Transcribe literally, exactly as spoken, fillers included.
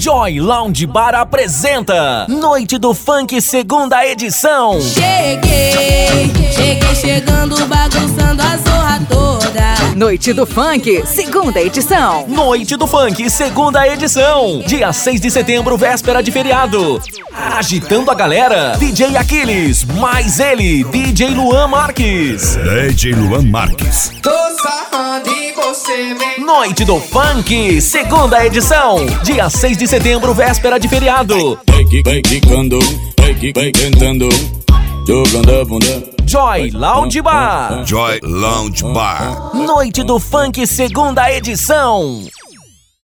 Joy Lounge Bar apresenta Noite do Funk, segunda edição. Cheguei, cheguei chegando, bagunçando a zorra toda. Noite do Funk, segunda edição. Noite do Funk, segunda edição. Dia seis de setembro, véspera de feriado. Agitando a galera, D J Aquiles, mais ele, D J Luan Marques. D J Luan Marques. Tô sarrando em você, vem. Noite do Funk, segunda edição. Dia seis de setembro, véspera de feriado. Vai que vai quicando, vai que vai cantando, jogando a bunda. Joy Lounge Bar. Joy Lounge Bar. Noite do Funk, segunda edição.